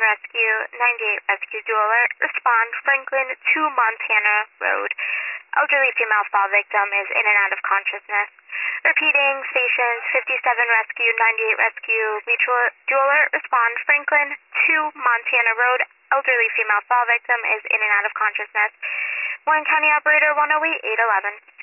Rescue, 98 Rescue Dual Alert. Respond, Franklin to Montana Road. Elderly female fall victim is in and out of consciousness. Repeating, stations 57 Rescue, 98 Rescue, Mutual Dual Alert. Respond, Franklin to Montana Road. Elderly female fall victim is in and out of consciousness. Warren County Operator 108-811.